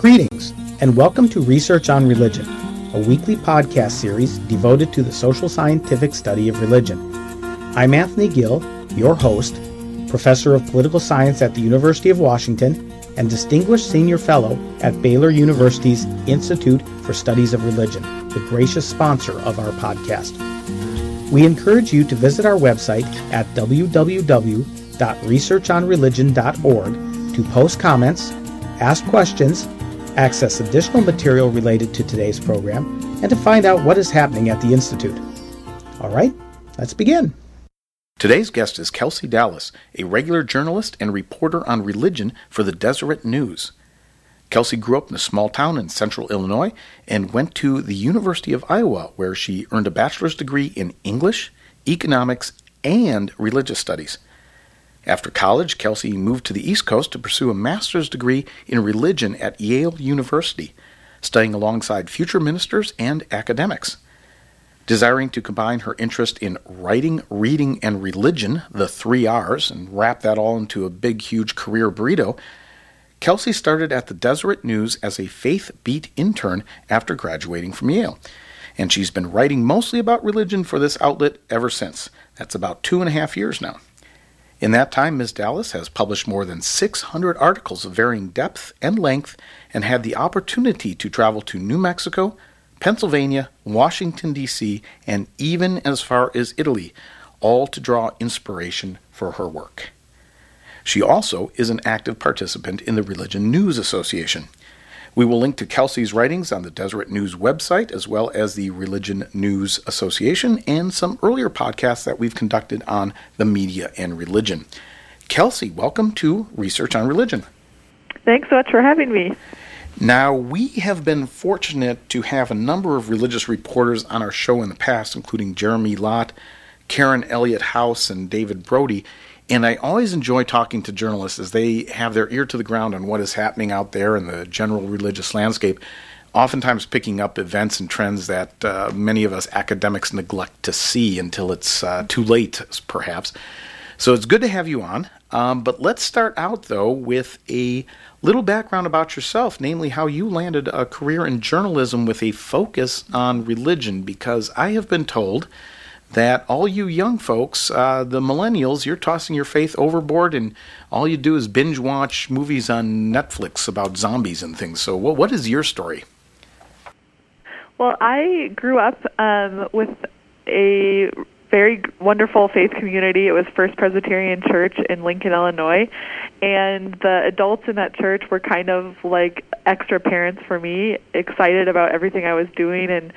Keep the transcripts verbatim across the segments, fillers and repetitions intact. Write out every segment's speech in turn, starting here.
Greetings, and welcome to Research on Religion, a weekly podcast series devoted to the social scientific study of religion. I'm Anthony Gill, your host, Professor of Political Science at the University of Washington, and Distinguished Senior Fellow at Baylor University's Institute for Studies of Religion, the gracious sponsor of our podcast. We encourage you to visit our website at w w w dot research on religion dot org to post comments, ask questions, access additional material related to today's program, and to find out what is happening at the Institute. All right, let's begin. Today's guest is Kelsey Dallas, a regular journalist and reporter on religion for the Deseret News. Kelsey grew up in a small town in central Illinois and went to the University of Iowa, where she earned a bachelor's degree in English, economics, and religious studies. After college, Kelsey moved to the East Coast to pursue a master's degree in religion at Yale University, studying alongside future ministers and academics. Desiring to combine her interest in writing, reading, and religion, the three R's, and wrap that all into a big, huge career burrito, Kelsey started at the Deseret News as a Faith Beat intern after graduating from Yale. And she's been writing mostly about religion for this outlet ever since. That's about two and a half years now. In that time, Miz Dallas has published more than six hundred articles of varying depth and length and had the opportunity to travel to New Mexico, Pennsylvania, Washington, D C, and even as far as Italy, all to draw inspiration for her work. She also is an active participant in the Religion News Association. We will link to Kelsey's writings on the Deseret News website, as well as the Religion News Association and some earlier podcasts that we've conducted on the media and religion. Kelsey, welcome to Research on Religion. Thanks so much for having me. Now, we have been fortunate to have a number of religious reporters on our show in the past, including Jeremy Lott, Karen Elliott House, and David Brody. And I always enjoy talking to journalists as they have their ear to the ground on what is happening out there in the general religious landscape, oftentimes picking up events and trends that uh, many of us academics neglect to see until it's uh, too late, perhaps. So it's good to have you on. Um, but let's start out, though, with a little background about yourself, namely how you landed a career in journalism with a focus on religion, because I have been told that all you young folks, uh, the millennials, you're tossing your faith overboard and all you do is binge watch movies on Netflix about zombies and things. So what, what is your story? Well, I grew up um, with a very wonderful faith community. It was First Presbyterian Church in Lincoln, Illinois, and the adults in that church were kind of like extra parents for me, excited about everything I was doing and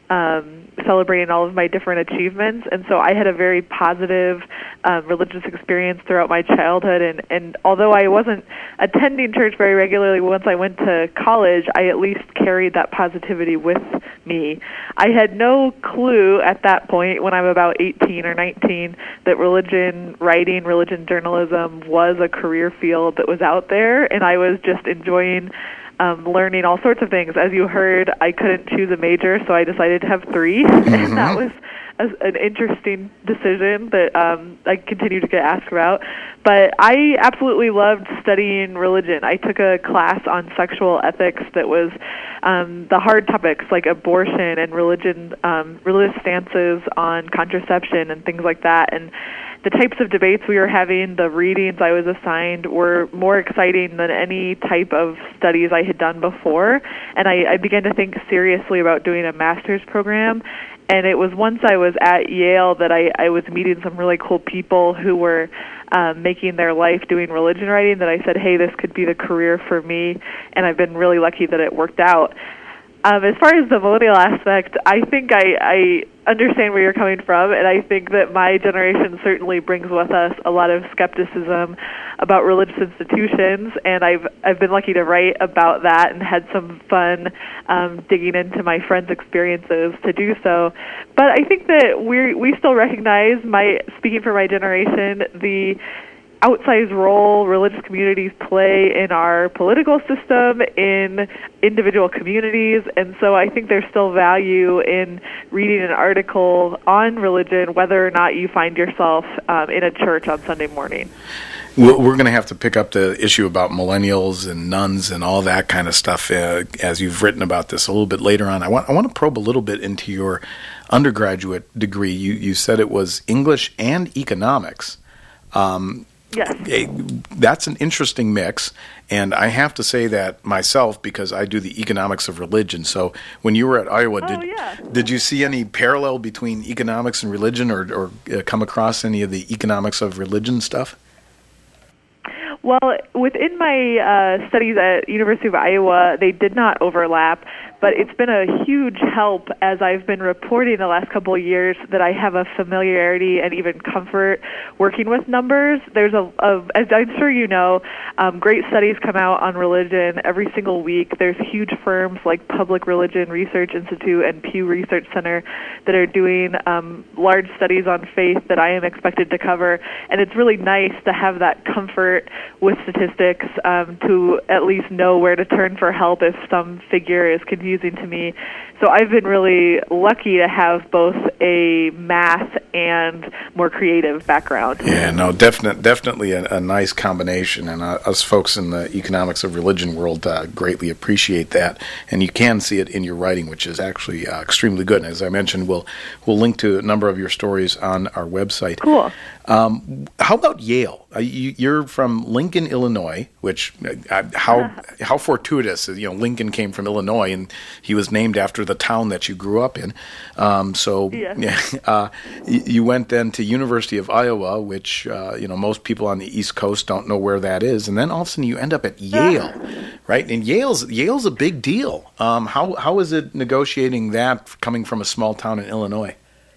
um, celebrating all of my different achievements. And so I had a very positive um, religious experience throughout my childhood. And, and although I wasn't attending church very regularly once I went to college, I at least carried that positivity with me. I had no clue at that point, when I'm about eighteen or nineteen, that religion writing, religion journalism was a career field that was out there, and I was just enjoying Um, learning all sorts of things. As you heard, I couldn't choose a major, so I decided to have three, mm-hmm. and that was a, an interesting decision that um, I continue to get asked about. But I absolutely loved studying religion. I took a class on sexual ethics that was um, the hard topics like abortion and religion, um, religious stances on contraception and things like that. And the types of debates we were having, the readings I was assigned, were more exciting than any type of studies I had done before. And I, I began to think seriously about doing a master's program. And it was once I was at Yale that I, I was meeting some really cool people who were um, making their life doing religion writing that I said, hey, this could be the career for me. And I've been really lucky that it worked out. Um, as far as the millennial aspect, I think I, I understand where you're coming from, and I think that my generation certainly brings with us a lot of skepticism about religious institutions, and I've I've been lucky to write about that and had some fun um, digging into my friends' experiences to do so. But I think that we we still recognize, my speaking for my generation, the outsized role religious communities play in our political system, in individual communities, and so I think there's still value in reading an article on religion, whether or not you find yourself um, in a church on Sunday morning. We're going to have to pick up the issue about millennials and nuns and all that kind of stuff uh, as you've written about this a little bit later on. I want I want to probe a little bit into your undergraduate degree. You you said it was English and economics. Um, Yes. That's an interesting mix, and I have to say that myself because I do the economics of religion. So when you were at Iowa, oh, did yeah. did you see any parallel between economics and religion, or, or uh, come across any of the economics of religion stuff? Well, within my uh, studies at University of Iowa, they did not overlap, but it's been a huge help as I've been reporting the last couple of years that I have a familiarity and even comfort working with numbers. There's a, a as I'm sure you know, um, great studies come out on religion every single week. There's huge firms like Public Religion Research Institute and Pew Research Center that are doing um, large studies on faith that I am expected to cover, and it's really nice to have that comfort with statistics, um, to at least know where to turn for help if some figure is confusing to me. So I've been really lucky to have both a math and more creative background. Yeah, no, definite, definitely a, a nice combination, and uh, us folks in the economics of religion world uh, greatly appreciate that, and you can see it in your writing, which is actually uh, extremely good. And as I mentioned, we'll we'll link to a number of your stories on our website. Cool. Um, how about Yale? Uh, you, you're from Lincoln, Illinois, which uh, how how fortuitous. You know, Lincoln came from Illinois, and he was named after the town that you grew up in. Um, so yeah. uh, you went then to University of Iowa, which uh, you know most people on the East Coast don't know where that is, and then all of a sudden you end up at Yale, right? And Yale's Yale's a big deal. Um, how how is it negotiating that coming from a small town in Illinois?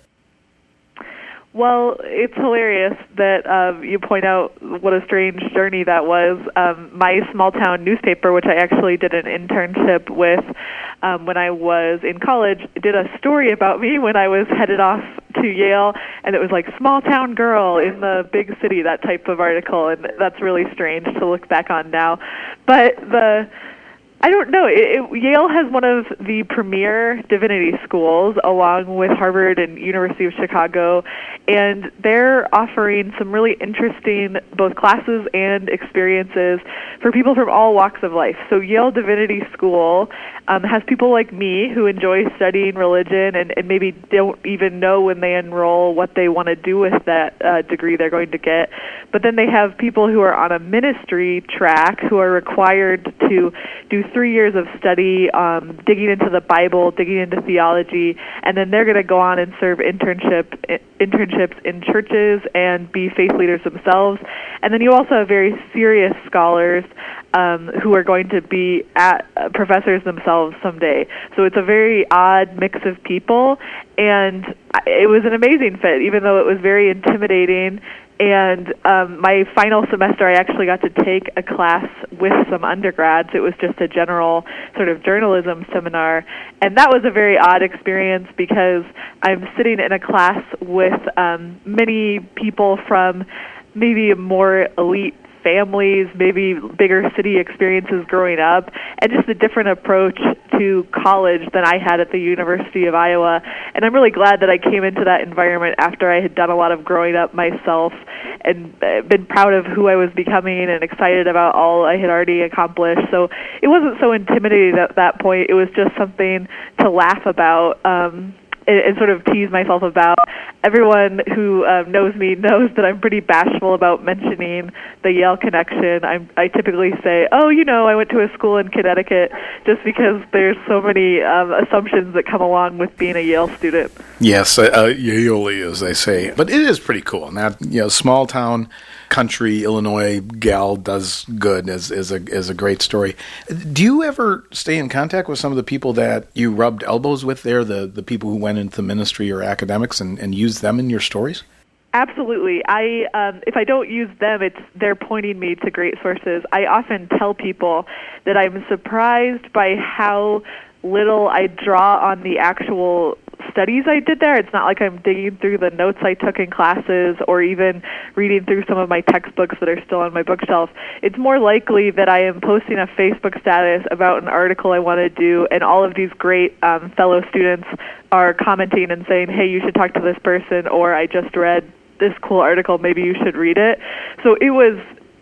Well, it's hilarious that um, you point out what a strange journey that was. Um, my small-town newspaper, which I actually did an internship with um, when I was in college, did a story about me when I was headed off to Yale, and it was like small-town girl in the big city, that type of article, and that's really strange to look back on now. But the... I don't know. It, it, Yale has one of the premier divinity schools, along with Harvard and University of Chicago, and they're offering some really interesting both classes and experiences for people from all walks of life. So Yale Divinity School um, has people like me who enjoy studying religion and, and maybe don't even know when they enroll what they want to do with that uh, degree they're going to get. But then they have people who are on a ministry track who are required to do three years of study, um, digging into the Bible, digging into theology, and then they're going to go on and serve internship internships in churches and be faith leaders themselves. And then you also have very serious scholars um, who are going to be at uh, professors themselves someday. So it's a very odd mix of people, and it was an amazing fit, even though it was very intimidating. And um, my final semester, I actually got to take a class with some undergrads. It was just a general sort of journalism seminar. And that was a very odd experience because I'm sitting in a class with um, many people from maybe more elite families, maybe bigger city experiences growing up, and just a different approach to college than I had at the University of Iowa. And I'm really glad that I came into that environment after I had done a lot of growing up myself and been proud of who I was becoming and excited about all I had already accomplished. So it wasn't so intimidating at that point. It was just something to laugh about um, and, and sort of tease myself about. Everyone who um, knows me knows that I'm pretty bashful about mentioning the Yale connection. I'm, I typically say, oh, you know, I went to a school in Connecticut, just because there's so many um, assumptions that come along with being a Yale student. Yes, uh, Yale, as they say. But it is pretty cool. And that, you know, small town country Illinois gal does good is, is, a, is a great story. Do you ever stay in contact with some of the people that you rubbed elbows with there, the, the people who went into ministry or academics, and, and use them in your stories? Absolutely. I um, if I don't use them, it's they're pointing me to great sources. I often tell people that I'm surprised by how little I draw on the actual studies I did there. It's not like I'm digging through the notes I took in classes or even reading through some of my textbooks that are still on my bookshelf. It's more likely that I am posting a Facebook status about an article I want to do, and all of these great um, fellow students are commenting and saying, hey, you should talk to this person, or I just read this cool article, maybe you should read it. So it was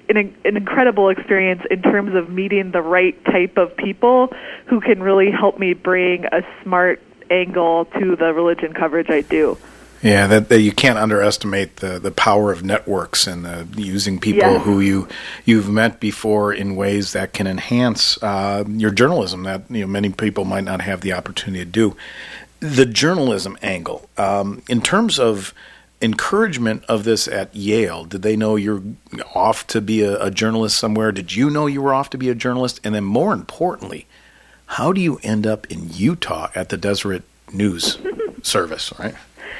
an, an incredible experience in terms of meeting the right type of people who can really help me bring a smart angle to the religion coverage I do. Yeah, that, that you can't underestimate the, the power of networks and the, using people Yes. who you you've met before in ways that can enhance uh, your journalism that you know many people might not have the opportunity to do. The journalism angle, um, in terms of encouragement of this at Yale, did they know you're off to be a, a journalist somewhere? Did you know you were off to be a journalist? And then, more importantly, how do you end up in Utah at the Deseret News Service? Right.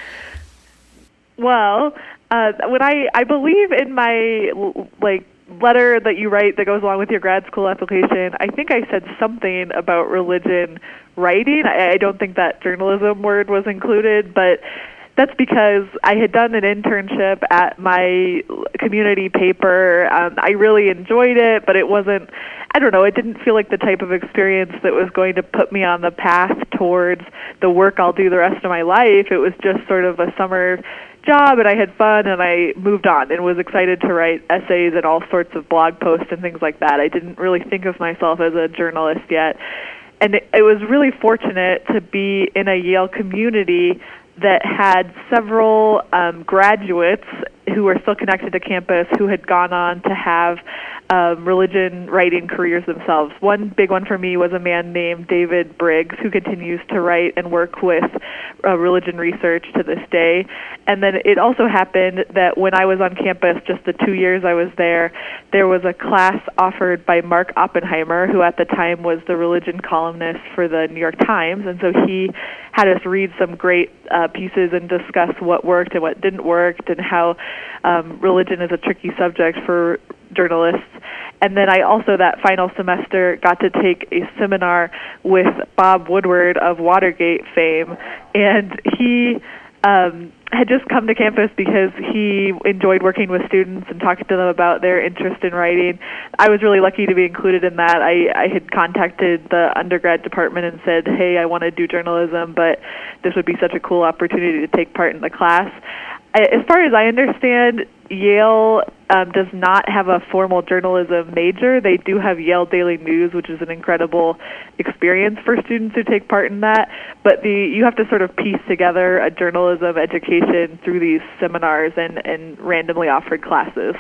Well, uh, when I, I believe in my like letter that you write that goes along with your grad school application, I think I said something about religion writing. I, I don't think that journalism word was included, but that's because I had done an internship at my community paper. Um, I really enjoyed it, but it wasn't, I don't know, it didn't feel like the type of experience that was going to put me on the path towards the work I'll do the rest of my life. It was just sort of a summer job, and I had fun, and I moved on and was excited to write essays and all sorts of blog posts and things like that. I didn't really think of myself as a journalist yet. And it, it was really fortunate to be in a Yale community that had several um, graduates who were still connected to campus who had gone on to have um, religion writing careers themselves. One big one for me was a man named David Briggs, who continues to write and work with uh, religion research to this day. And then it also happened that when I was on campus, just the two years I was there, there was a class offered by Mark Oppenheimer, who at the time was the religion columnist for the New York Times. And so he had us read some great uh, pieces and discuss what worked and what didn't work, and how um, religion is a tricky subject for journalists. And then I also, that final semester, got to take a seminar with Bob Woodward of Watergate fame, and he um, had just come to campus because he enjoyed working with students and talking to them about their interest in writing. I was really lucky to be included in that. I, I had contacted the undergrad department and said, hey, I want to do journalism, but this would be such a cool opportunity to take part in the class. As far as I understand, Yale um, does not have a formal journalism major. They do have Yale Daily News, which is an incredible experience for students who take part in that. But the you have to sort of piece together a journalism education through these seminars and, and randomly offered classes.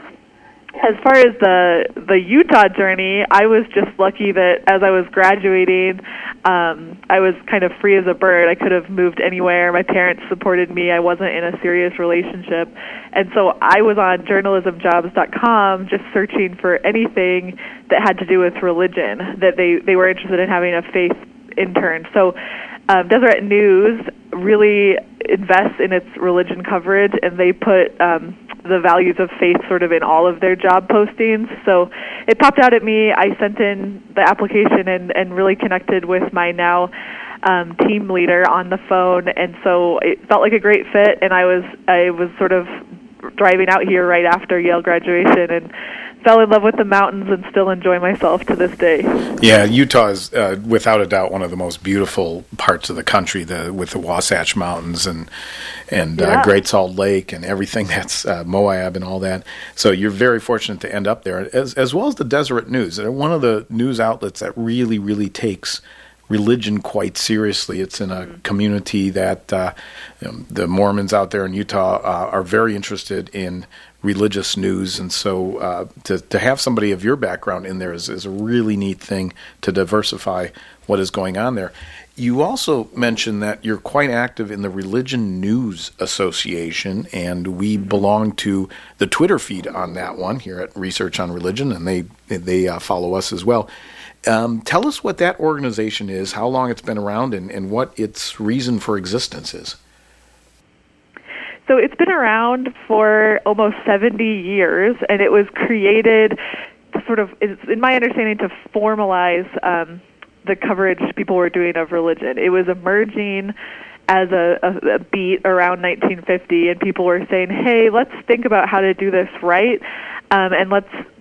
As far as the the Utah journey, I was just lucky that as I was graduating, um, I was kind of free as a bird. I could have moved anywhere. My parents supported me. I wasn't in a serious relationship. And so I was on journalism jobs dot com just searching for anything that had to do with religion, that they, they were interested in having a faith intern. So um, Deseret News really invests in its religion coverage, and they put um, the values of faith sort of in all of their job postings. So it popped out at me. I sent in the application and, and really connected with my now um, team leader on the phone, and so it felt like a great fit. And I was I was sort of driving out here right after Yale graduation and fell in love with the mountains and still enjoy myself to this day. Yeah, Utah is uh, without a doubt one of the most beautiful parts of the country, the, with the Wasatch Mountains and and yeah. uh, Great Salt Lake and everything that's uh, Moab and all that. So you're very fortunate to end up there, as as well as the Deseret News. They're one of the news outlets that really, really takes religion quite seriously. It's in a community that uh, you know, the Mormons out there in Utah uh, are very interested in religious news, and so uh, to to have somebody of your background in there is, is a really neat thing to diversify what is going on there. You also mentioned that you're quite active in the Religion News Association, and we belong to the Twitter feed on that one here at Research on Religion, and they they uh, follow us as well. Um, tell us what that organization is, how long it's been around, and, and what its reason for existence is. So it's been around for almost seventy years, and it was created to sort of, in my understanding, to formalize um, the coverage people were doing of religion. It was emerging as a, a, a beat around nineteen fifty, and people were saying, hey, let's think about how to do this right, um, and let's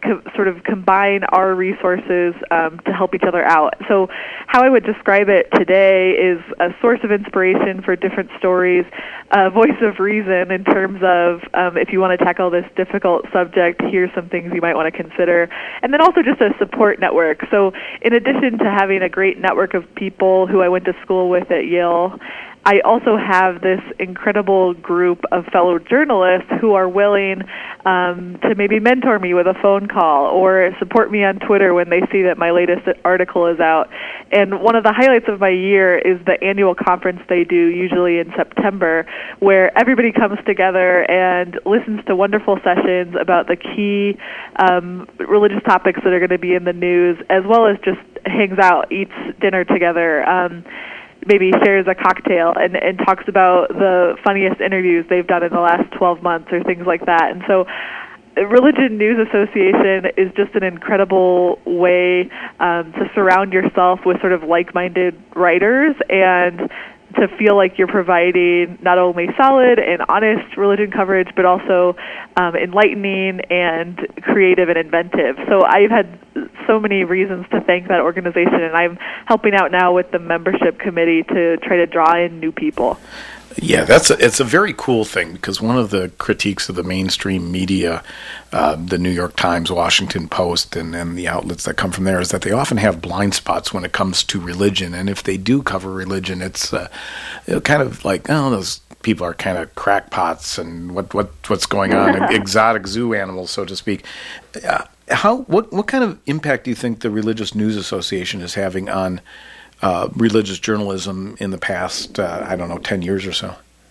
co- sort of combine our resources um, to help each other out. So how I would describe it today is a source of inspiration for different stories, a voice of reason in terms of um, if you want to tackle this difficult subject, here's some things you might want to consider, and then also just a support network. So in addition to having a great network of people who I went to school with at Yale, I also have this incredible group of fellow journalists who are willing um, to maybe mentor me with a phone call or support me on Twitter when they see that my latest article is out. And one of the highlights of my year is the annual conference they do, usually in September, where everybody comes together and listens to wonderful sessions about the key um, religious topics that are going to be in the news, as well as just hangs out, eats dinner together. Um, maybe shares a cocktail and, and talks about the funniest interviews they've done in the last twelve months or things like that. And so Religion News Association is just an incredible way um, to surround yourself with sort of like-minded writers and to feel like you're providing not only solid and honest religion coverage, but also um, enlightening and creative and inventive. So I've had so many reasons to thank that organization, and I'm helping out now with the membership committee to try to draw in new people. Yeah, that's a, it's a very cool thing, because one of the critiques of the mainstream media, uh, the New York Times, Washington Post, and, and the outlets that come from there, is that they often have blind spots when it comes to religion. And if they do cover religion, it's uh, kind of like, oh, those people are kind of crackpots and what, what what's going on, exotic zoo animals, so to speak. Uh, how what what kind of impact do you think the Religious News Association is having on Uh, religious journalism in the past, uh, I don't know, ten years or so?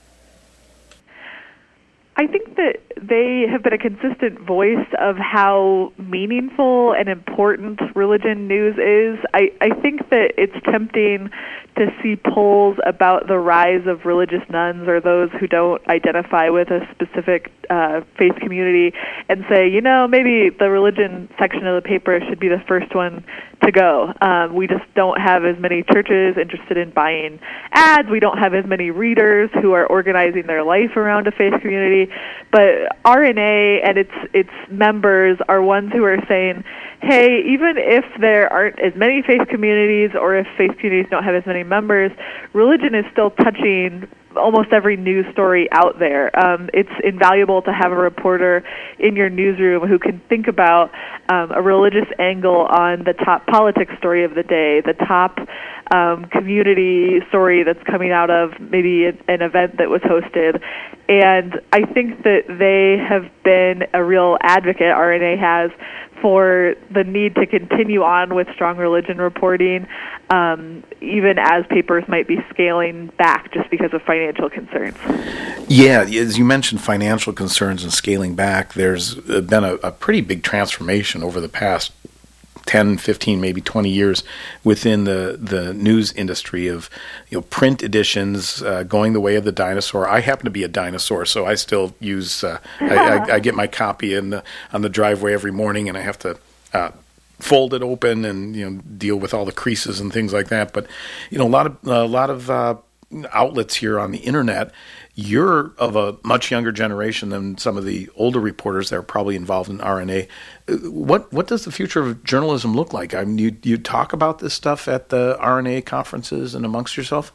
I think that they have been a consistent voice of how meaningful and important religion news is. I, I think that it's tempting to see polls about the rise of religious nones or those who don't identify with a specific uh, faith community and say, you know, maybe the religion section of the paper should be the first one to go. Um, we just don't have as many churches interested in buying ads. We don't have as many readers who are organizing their life around a faith community. But R N A and its its members are ones who are saying, hey, even if there aren't as many faith communities or if faith communities don't have as many members, religion is still touching almost every news story out there. Um, it's invaluable to have a reporter in your newsroom who can think about um, a religious angle on the top politics story of the day, the top um, community story that's coming out of maybe an event that was hosted. And I think that they have been a real advocate, R N A has, for the need to continue on with strong religion reporting, um, even as papers might be scaling back just because of financial concerns. Yeah, as you mentioned, financial concerns and scaling back, there's been a, a pretty big transformation over the past ten, fifteen, maybe twenty years within the, the news industry of, you know, print editions uh, going the way of the dinosaur. I happen to be a dinosaur, so I still use, uh, I, I, I get my copy in the, on the driveway every morning, and I have to uh, fold it open and, you know, deal with all the creases and things like that. But, you know, a lot of, a lot of uh, outlets here on the internet, you're of a much younger generation than some of the older reporters that are probably involved in R N A. What what does the future of journalism look like? I mean, you you talk about this stuff at the R N A conferences and amongst yourself?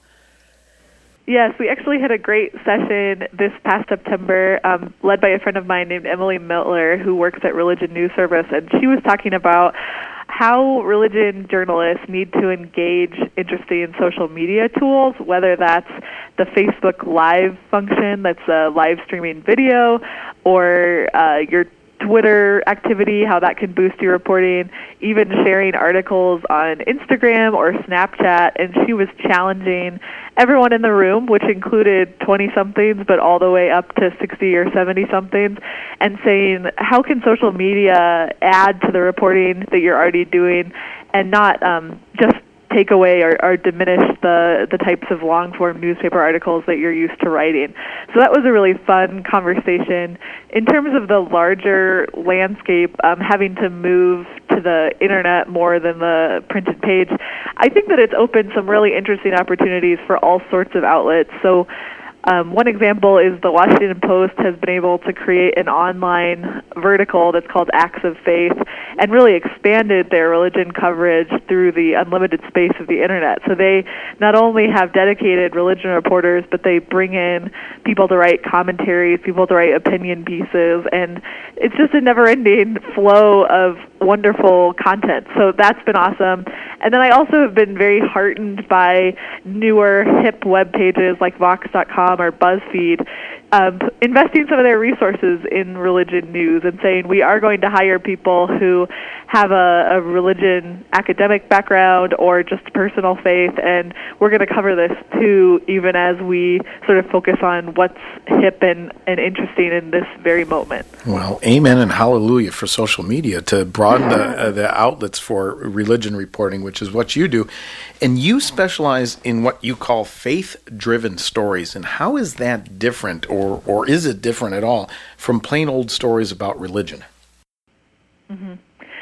Yes, we actually had a great session this past September, um, led by a friend of mine named Emily Miltler, who works at Religion News Service, and she was talking about how religion journalists need to engage interesting social media tools, whether that's the Facebook Live function, that's a live streaming video, or uh, your Twitter activity, how that can boost your reporting, even sharing articles on Instagram or Snapchat. And she was challenging everyone in the room, which included twenty-somethings, but all the way up to sixty or seventy-somethings, and saying, how can social media add to the reporting that you're already doing and not um, just take away or, or diminish the, the types of long-form newspaper articles that you're used to writing. So that was a really fun conversation. In terms of the larger landscape, um, having to move to the internet more than the printed page, I think that it's opened some really interesting opportunities for all sorts of outlets. So Um, one example is the Washington Post has been able to create an online vertical that's called Acts of Faith and really expanded their religion coverage through the unlimited space of the internet. So they not only have dedicated religion reporters, but they bring in people to write commentaries, people to write opinion pieces, and it's just a never-ending flow of wonderful content. So that's been awesome. And then I also have been very heartened by newer, hip web pages like Vox dot com or BuzzFeed, um, investing some of their resources in religion news and saying we are going to hire people who have a, a religion academic background or just personal faith, and we're going to cover this too, even as we sort of focus on what's hip and, and interesting in this very moment. Well, amen and hallelujah for social media to broaden the, uh, the outlets for religion reporting, which is what you do. And you specialize in what you call faith-driven stories. And how is that different, or, or is it different at all, from plain old stories about religion? Mm-hmm.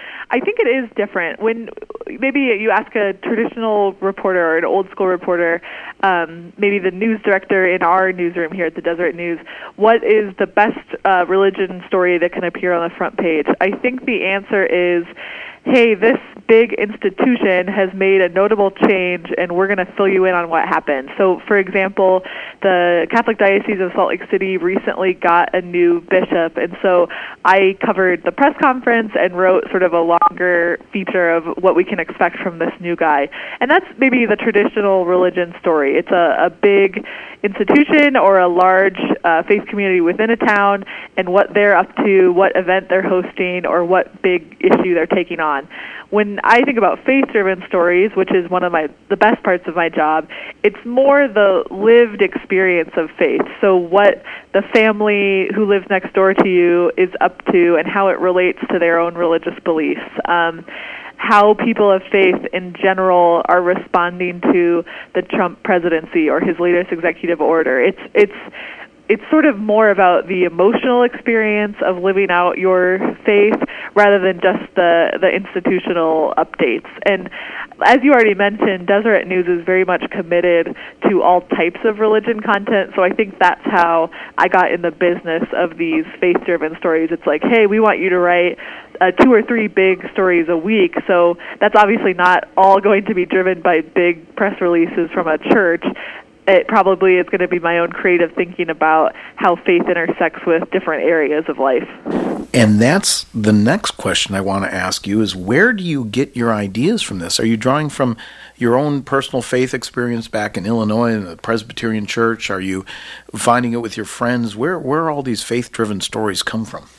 I think it is different. When maybe you ask a traditional reporter or an old school reporter, um, maybe the news director in our newsroom here at the Deseret News, what is the best uh, religion story that can appear on the front page? I think the answer is, hey, this big institution has made a notable change, and we're going to fill you in on what happened. So, for example, the Catholic Diocese of Salt Lake City recently got a new bishop, and so I covered the press conference and wrote sort of a longer feature of what we can expect from this new guy. And that's maybe the traditional religion story. It's a, a big institution or a large uh, faith community within a town and what they're up to, what event they're hosting, or what big issue they're taking on. When I think about faith-driven stories, which is one of my the best parts of my job, it's more the lived experience of faith. So what the family who lives next door to you is up to and how it relates to their own religious beliefs. Um, how people of faith in general are responding to the Trump presidency or his latest executive order. It's it's It's sort of more about the emotional experience of living out your faith rather than just the, the institutional updates. And as you already mentioned, Deseret News is very much committed to all types of religion content, so I think that's how I got in the business of these faith-driven stories. It's like, hey, we want you to write uh, two or three big stories a week, so that's obviously not all going to be driven by big press releases from a church. It probably is going to be my own creative thinking about how faith intersects with different areas of life. And that's the next question I want to ask you is, where do you get your ideas from this? Are you drawing from your own personal faith experience back in Illinois in the Presbyterian Church? Are you finding it with your friends? Where where all these faith-driven stories come from?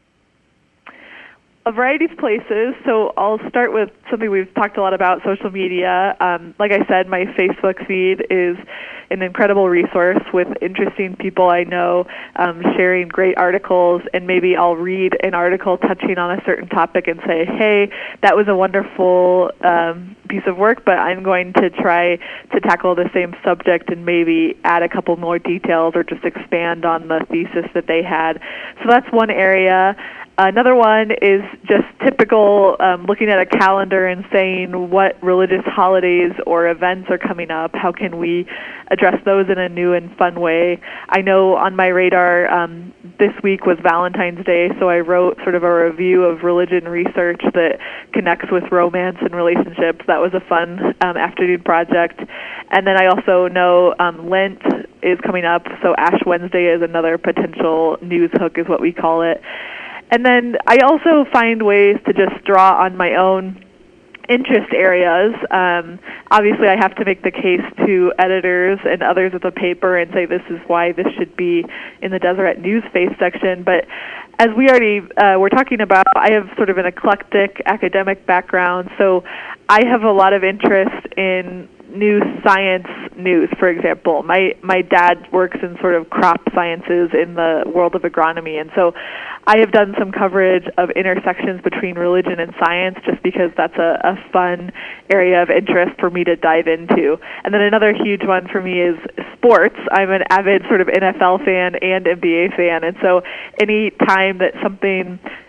A variety of places. So I'll start with something we've talked a lot about, social media. Um, like I said, my Facebook feed is an incredible resource with interesting people I know um, sharing great articles, and maybe I'll read an article touching on a certain topic and say, hey, that was a wonderful um, piece of work, but I'm going to try to tackle the same subject and maybe add a couple more details or just expand on the thesis that they had. So that's one area. Another one is just typical um, looking at a calendar and saying what religious holidays or events are coming up. How can we address those in a new and fun way? I know on my radar um, this week was Valentine's Day, so I wrote sort of a review of religion research that connects with romance and relationships. That was a fun um, afternoon project. And then I also know um, Lent is coming up, so Ash Wednesday is another potential news hook is what we call it. And then I also find ways to just draw on my own interest areas. Um, obviously, I have to make the case to editors and others of the paper and say this is why this should be in the Deseret News Faith section. But as we already uh, were talking about, I have sort of an eclectic academic background, so I have a lot of interest in new science news, for example. My my dad works in sort of crop sciences in the world of agronomy, and so I have done some coverage of intersections between religion and science just because that's a, a fun area of interest for me to dive into. And then another huge one for me is sports. I'm an avid sort of N F L fan and N B A fan, and so any time that something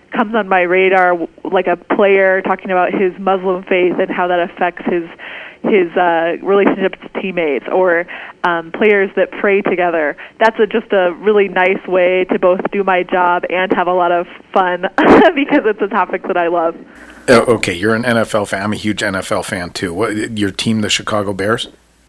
comes on my radar, like a player talking about his Muslim faith and how that affects his his uh, relationship to teammates, or um, players that pray together. That's a, just a really nice way to both do my job and have a lot of fun because it's a topic that I love. Oh, okay, you're an N F L fan. I'm a huge N F L fan too. What, your team, the Chicago Bears?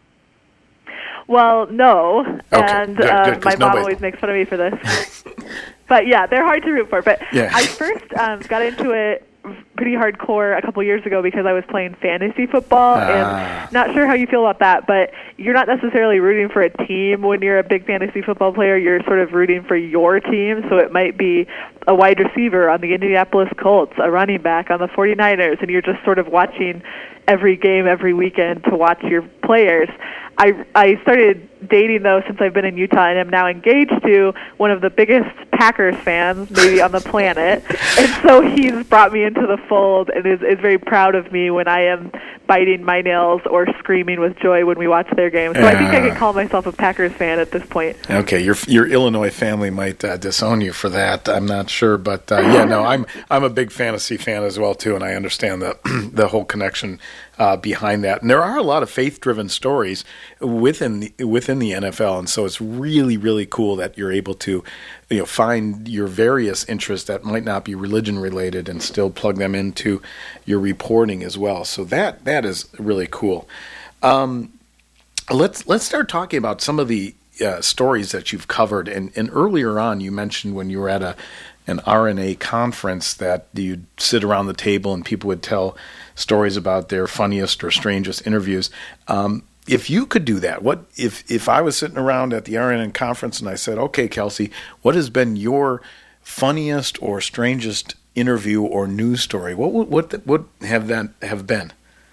Well, no, okay. and good, uh, good, my mom nobody... always makes fun of me for this. But yeah, they're hard to root for. But yeah. I first um, got into it pretty hardcore a couple years ago because I was playing fantasy football, ah. and not sure how you feel about that, but you're not necessarily rooting for a team when you're a big fantasy football player. You're sort of rooting for your team, so it might be a wide receiver on the Indianapolis Colts, a running back on the forty-niners, and you're just sort of watching every game every weekend to watch your players. I, I started dating, though, since I've been in Utah, and am now engaged to one of the biggest Packers fans maybe on the planet. And so he's brought me into the fold and is, is very proud of me when I am biting my nails or screaming with joy when we watch their games. So uh, I think I can call myself a Packers fan at this point. Okay, your your Illinois family might uh, disown you for that. I'm not sure, but uh, yeah, no, I'm I'm a big fantasy fan as well too, and I understand the the whole connection uh, behind that. And there are a lot of faith-driven stories within the, within the N F L, and so it's really really cool that you're able to, you know, find your various interests that might not be religion related and still plug them into your reporting as well. So that that is really cool. Um, let's let's start talking about some of the uh, stories that you've covered. And, and earlier on, you mentioned when you were at a an R N A conference that you'd sit around the table and people would tell stories about their funniest or strangest interviews. Um, If you could do that, what if, if I was sitting around at the R N N conference and I said, okay, Kelsey, what has been your funniest or strangest interview or news story? What would what would have that have been?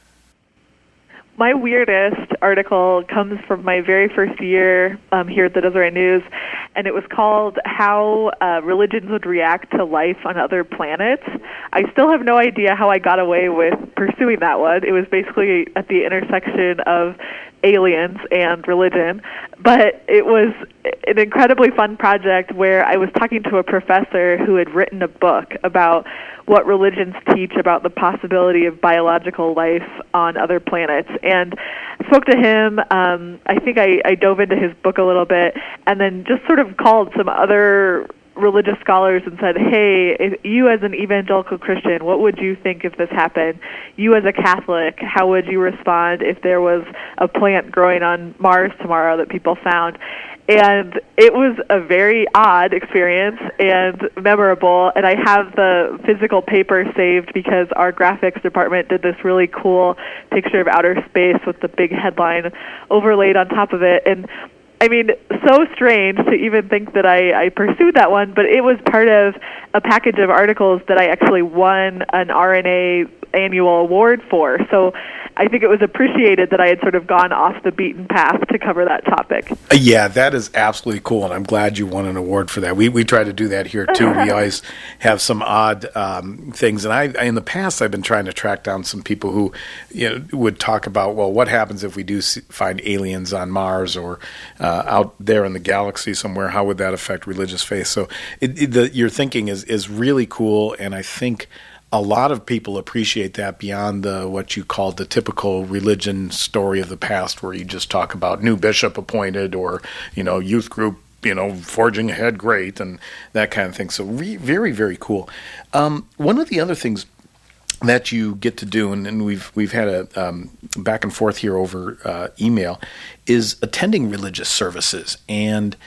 My weirdest article comes from my very first year um, here at the Deseret News, and it was called How uh, Religions Would React to Life on Other Planets. I still have no idea how I got away with pursuing that one. It was basically at the intersection of aliens and religion, but it was an incredibly fun project where I was talking to a professor who had written a book about what religions teach about the possibility of biological life on other planets, and spoke to him. Um, I think I, I dove into his book a little bit, and then just sort of called some other religious scholars and said, hey, if you as an evangelical Christian, what would you think if this happened? You as a Catholic, how would you respond if there was a plant growing on Mars tomorrow that people found? And it was a very odd experience and memorable, and I have the physical paper saved because our graphics department did this really cool picture of outer space with the big headline overlaid on top of it. And I mean, so strange to even think that I, I pursued that one, but it was part of a package of articles that I actually won an R N A annual award for. So I think it was appreciated that I had sort of gone off the beaten path to cover that topic. Yeah, that is absolutely cool, and I'm glad you won an award for that. We we try to do that here too. We always have some odd um, things, and I in the past I've been trying to track down some people who, you know, would talk about, well, what happens if we do see, find aliens on Mars or uh, out there in the galaxy somewhere? How would that affect religious faith? So it, it, the, your thinking is is really cool, and I think a lot of people appreciate that beyond the what you call the typical religion story of the past, where you just talk about new bishop appointed or, you know, youth group, you know, forging ahead great and that kind of thing. So re- very, very cool. Um, one of the other things that you get to do, and, and we've we've had a um, back and forth here over uh, email, is attending religious services. And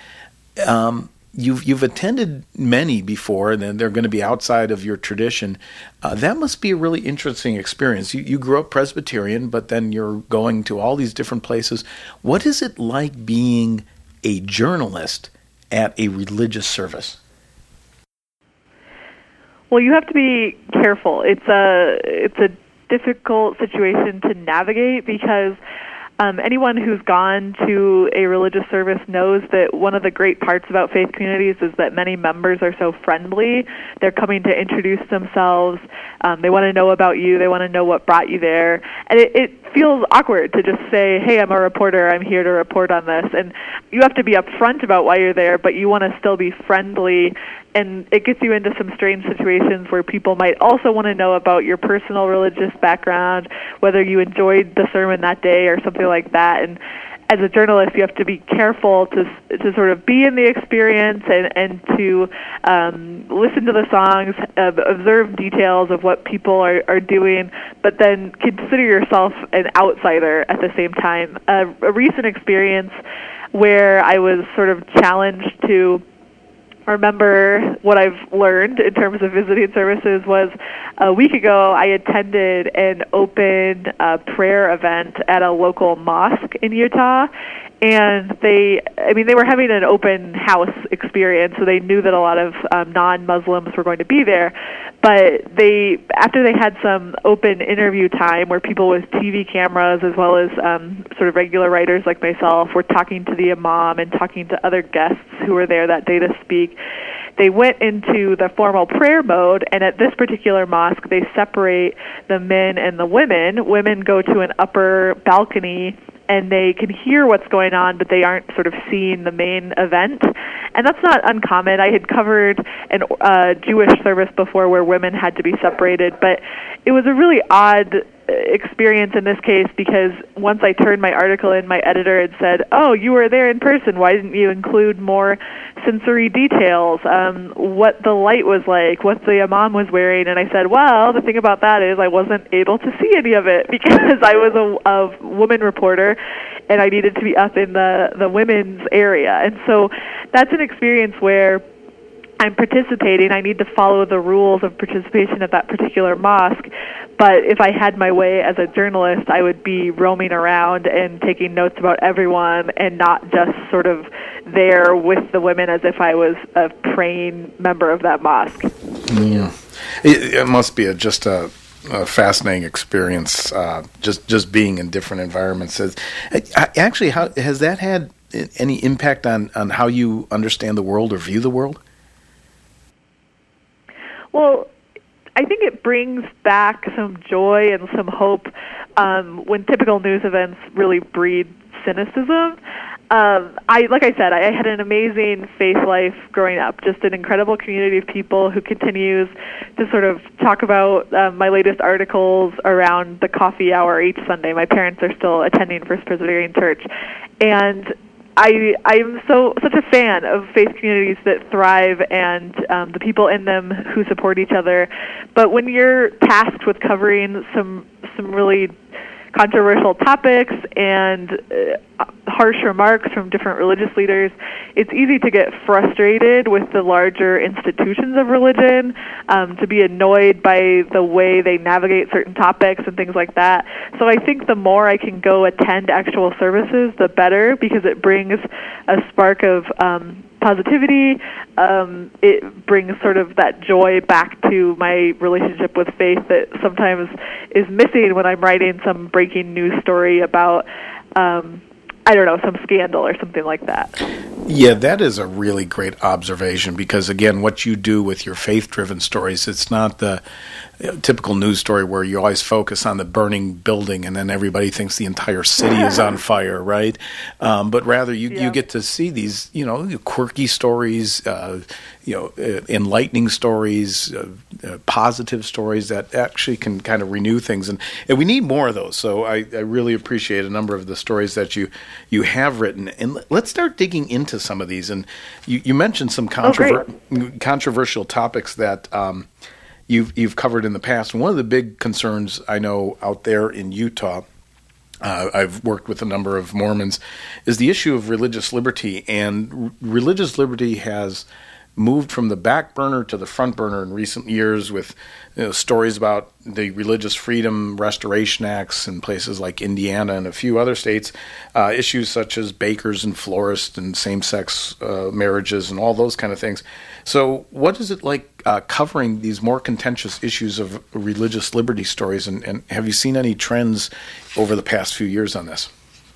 um You've you've attended many before, and then they're going to be outside of your tradition. Uh, that must be a really interesting experience. You, you grew up Presbyterian, but then you're going to all these different places. What is it like being a journalist at a religious service? Well, you have to be careful. It's a it's a difficult situation to navigate because Um, anyone who's gone to a religious service knows that one of the great parts about faith communities is that many members are so friendly. They're coming to introduce themselves. Um, they want to know about you. They want to know what brought you there. And it, it feels awkward to just say, hey, I'm a reporter. I'm here to report on this. And you have to be upfront about why you're there, but you want to still be friendly and it gets you into some strange situations where people might also want to know about your personal religious background, whether you enjoyed the sermon that day or something like that. And as a journalist, you have to be careful to to sort of be in the experience and, and to um, listen to the songs, uh, observe details of what people are, are doing, but then consider yourself an outsider at the same time. Uh, a recent experience where I was sort of challenged to remember what I've learned in terms of visiting services was a week ago I attended an open uh, prayer event at a local mosque in Utah, and they, I mean, they were having an open house experience, so they knew that a lot of um, non-Muslims were going to be there, but they, after they had some open interview time where people with T V cameras as well as um, sort of regular writers like myself were talking to the imam and talking to other guests who were there that day to speak, they went into the formal prayer mode, and at this particular mosque, they separate the men and the women. Women go to an upper balcony, and they can hear what's going on, but they aren't sort of seeing the main event. And that's not uncommon. I had covered a uh, Jewish service before where women had to be separated, but it was a really odd experience in this case because once I turned my article in, my editor had said, oh, you were there in person. Why didn't you include more sensory details, um, what the light was like, what the imam was wearing? And I said, well, the thing about that is I wasn't able to see any of it because I was a, a woman reporter and I needed to be up in the, the women's area. And so that's an experience where I'm participating. I need to follow the rules of participation at that particular mosque. But if I had my way as a journalist, I would be roaming around and taking notes about everyone and not just sort of there with the women as if I was a praying member of that mosque. Yeah. It, it must be a, just a, a fascinating experience, uh, just, just being in different environments. Actually, how, has that had any impact on, on how you understand the world or view the world? Well, I think it brings back some joy and some hope um, when typical news events really breed cynicism. Um, I, like I said, I had an amazing faith life growing up, just an incredible community of people who continues to sort of talk about um, my latest articles around the coffee hour each Sunday. My parents are still attending First Presbyterian Church, and I I'm so such a fan of faith communities that thrive and um, the people in them who support each other. But when you're tasked with covering some some really controversial topics and uh, harsh remarks from different religious leaders, it's easy to get frustrated with the larger institutions of religion, um, to be annoyed by the way they navigate certain topics and things like that. So I think the more I can go attend actual services, the better, because it brings a spark of um, positivity. Um, it brings sort of that joy back to my relationship with faith that sometimes is missing when I'm writing some breaking news story about, um, I don't know, some scandal or something like that. Yeah, that is a really great observation because, again, what you do with your faith-driven stories, it's not the you know, typical news story where you always focus on the burning building and then everybody thinks the entire city is on fire, right? Um, but rather you, yeah. you get to see these, you know, quirky stories, uh, you know, uh, enlightening stories, uh, uh, positive stories that actually can kind of renew things. And, and we need more of those. So I, I really appreciate a number of the stories that you, you have written. And let's start digging into some of these. And you, you mentioned some controver- oh, controversial topics that um, you've you've covered in the past. And one of the big concerns I know out there in Utah, uh, I've worked with a number of Mormons, is the issue of religious liberty. And r- religious liberty has moved from the back burner to the front burner in recent years with you know, stories about the Religious Freedom Restoration Acts in places like Indiana and a few other states, uh, issues such as bakers and florists and same-sex uh, marriages and all those kind of things. So what is it like uh, covering these more contentious issues of religious liberty stories, and, and have you seen any trends over the past few years on this?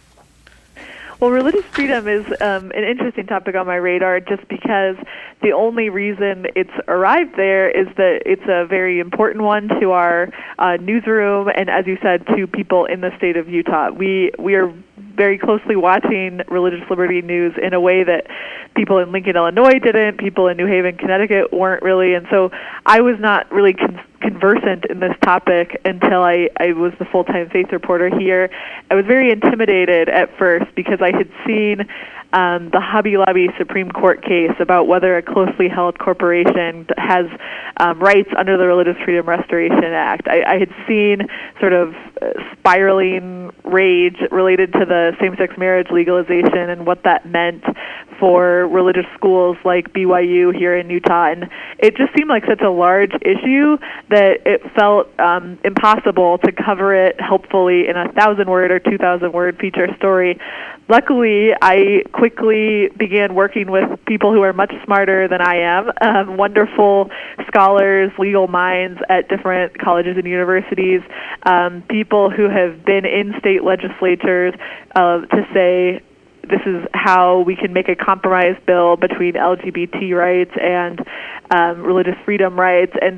Well, religious freedom is um, an interesting topic on my radar just because the only reason it's arrived there is that it's a very important one to our uh, newsroom and, as you said, to people in the state of Utah. We we are very closely watching religious liberty news in a way that people in Lincoln, Illinois didn't, people in New Haven, Connecticut weren't really, and so I was not really con- conversant in this topic until I, I was the full-time faith reporter here. I was very intimidated at first because I had seen Um, the Hobby Lobby Supreme Court case about whether a closely held corporation has um, rights under the Religious Freedom Restoration Act. I, I had seen sort of spiraling rage related to the same-sex marriage legalization and what that meant for religious schools like B Y U here in Utah. And it just seemed like such a large issue that it felt um, impossible to cover it helpfully in a thousand-word or two-thousand-word feature story. Luckily, I quickly began working with people who are much smarter than I am, um, wonderful scholars, legal minds at different colleges and universities, um, people who have been in state legislatures uh, to say, this is how we can make a compromise bill between L G B T rights and um, religious freedom rights. And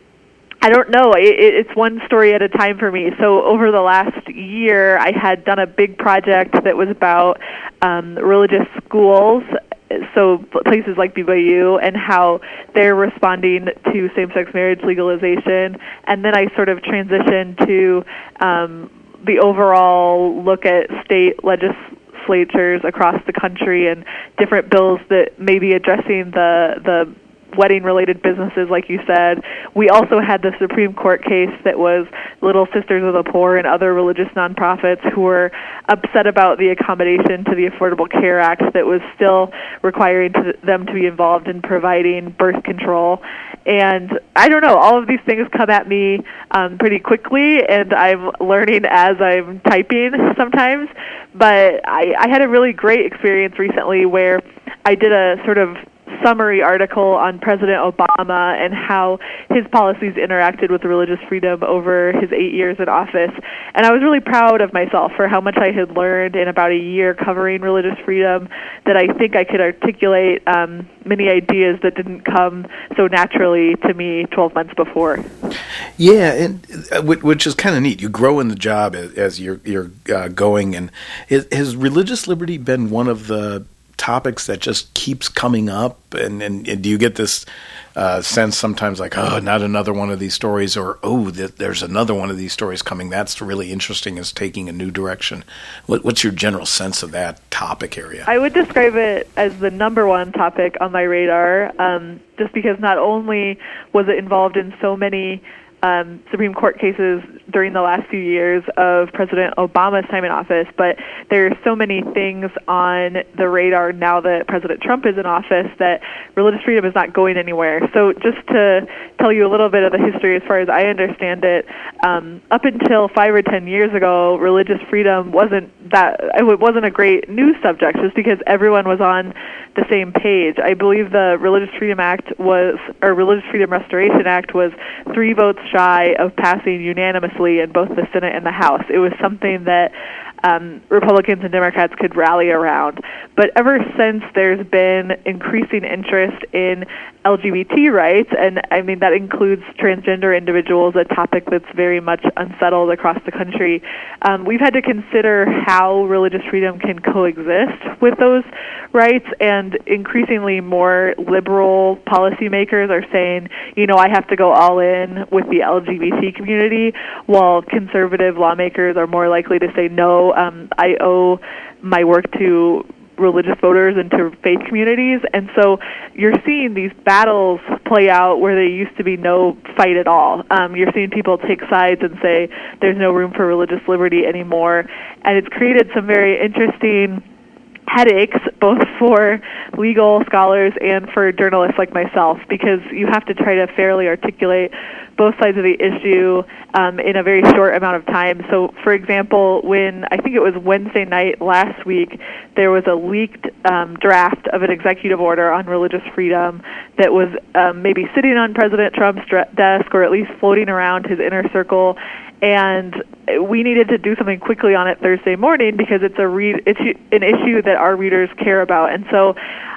I don't know. It, it's one story at a time for me. So over the last year, I had done a big project that was about um, religious schools, so places like B Y U, and how they're responding to same-sex marriage legalization. And then I sort of transitioned to um, the overall look at state legislatures across the country and different bills that may be addressing the the wedding-related businesses, like you said. We also had the Supreme Court case that was Little Sisters of the Poor and other religious nonprofits who were upset about the accommodation to the Affordable Care Act that was still requiring to them to be involved in providing birth control. And I don't know, all of these things come at me um, pretty quickly, and I'm learning as I'm typing sometimes. But I, I had a really great experience recently where I did a sort of summary article on President Obama and how his policies interacted with religious freedom over his eight years in office. And I was really proud of myself for how much I had learned in about a year covering religious freedom, that I think I could articulate um, many ideas that didn't come so naturally to me twelve months before. Yeah, and uh, which is kind of neat. You grow in the job as, as you're, you're uh, going. And has, has religious liberty been one of the topics that just keeps coming up, and, and, and do you get this uh, sense sometimes like, oh, not another one of these stories, or oh, th- there's another one of these stories coming that's really interesting, is taking a new direction? What, what's your general sense of that topic area? I would describe it as the number one topic on my radar, um, just because not only was it involved in so many Um, Supreme Court cases during the last few years of President Obama's time in office, but there are so many things on the radar now that President Trump is in office that religious freedom is not going anywhere. So just to tell you a little bit of the history as far as I understand it, um, up until five or ten years ago, religious freedom wasn't that, it wasn't a great news subject just because everyone was on the same page. I believe the Religious Freedom Act was, or Religious Freedom Restoration Act was three votes shy of passing unanimously in both the Senate and the House. It was something that um, Republicans and Democrats could rally around. But ever since, there's been increasing interest in L G B T rights, and I mean that includes transgender individuals, a topic that's very much unsettled across the country. Um, we've had to consider how religious freedom can coexist with those rights, and increasingly more liberal policymakers are saying, you know, I have to go all in with the L G B T community, while conservative lawmakers are more likely to say, no, um, I owe my work to religious voters and to faith communities. And so you're seeing these battles play out where there used to be no fight at all. Um, you're seeing people take sides and say there's no room for religious liberty anymore. And it's created some very interesting headaches, both for legal scholars and for journalists like myself, because you have to try to fairly articulate both sides of the issue um, in a very short amount of time. So, for example, when I think it was Wednesday night last week, there was a leaked um, draft of an executive order on religious freedom that was um, maybe sitting on President Trump's desk, or at least floating around his inner circle. And we needed to do something quickly on it Thursday morning because it's a re- it's an issue that our readers care about. And so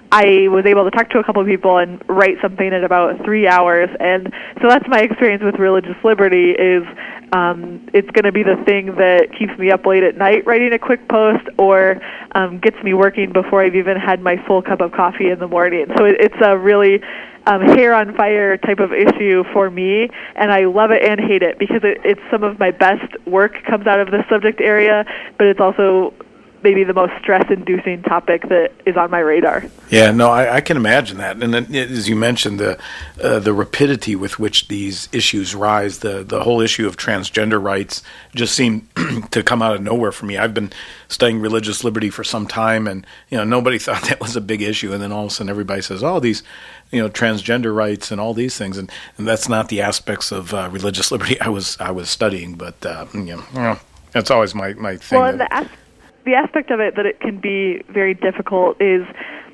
I was able to talk to a couple of people and write something in about three hours. And so that's my experience with religious liberty is um, it's going to be the thing that keeps me up late at night writing a quick post or um, gets me working before I've even had my full cup of coffee in the morning. So it, it's a really um, hair on fire type of issue for me, and I love it and hate it because it, it's some of my best work comes out of this subject area, but it's also maybe the most stress-inducing topic that is on my radar. Yeah, no, I, I can imagine that. And then, as you mentioned, the uh, the rapidity with which these issues rise, the the whole issue of transgender rights just seemed to come out of nowhere for me. I've been studying religious liberty for some time, and you know nobody thought that was a big issue. And then all of a sudden, everybody says, "Oh, these, you know, transgender rights and all these things," and, and that's not the aspects of uh, religious liberty I was I was studying. But uh, you know, that's always my my thing. Well, and the as- the aspect of it that it can be very difficult is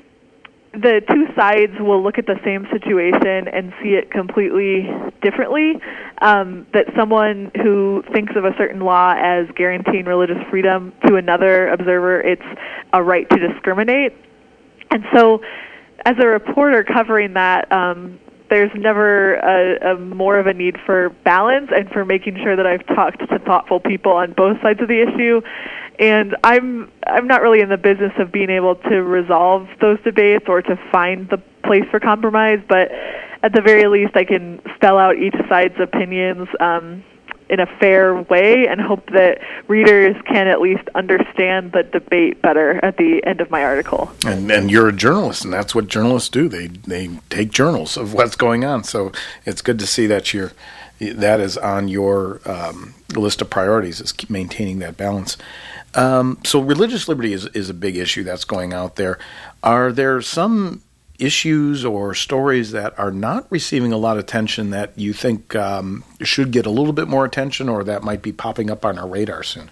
the two sides will look at the same situation and see it completely differently. Um, that someone who thinks of a certain law as guaranteeing religious freedom, to another observer, it's a right to discriminate. And so, as a reporter covering that, um, there's never a, a more of a need for balance and for making sure that I've talked to thoughtful people on both sides of the issue. And I'm I'm not really in the business of being able to resolve those debates or to find the place for compromise, but at the very least I can spell out each side's opinions um, in a fair way and hope that readers can at least understand the debate better at the end of my article. And and you're a journalist, and that's what journalists do. They they take journals of what's going on. So it's good to see that you're that is on your um, list of priorities, is keep maintaining that balance. Um, so religious liberty is, is a big issue that's going out there. Are there some issues or stories that are not receiving a lot of attention that you think um, should get a little bit more attention, or that might be popping up on our radar soon?